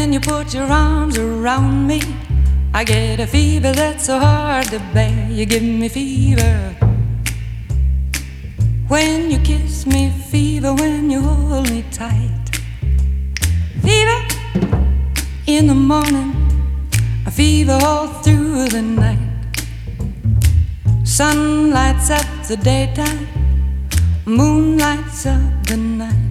When you put your arms around me, I get a fever that's so hard to bear. You give me fever when you kiss me, fever when you hold me tight. Fever in the morning, a fever all through the night. Sun lights up the daytime, moon lights up the night.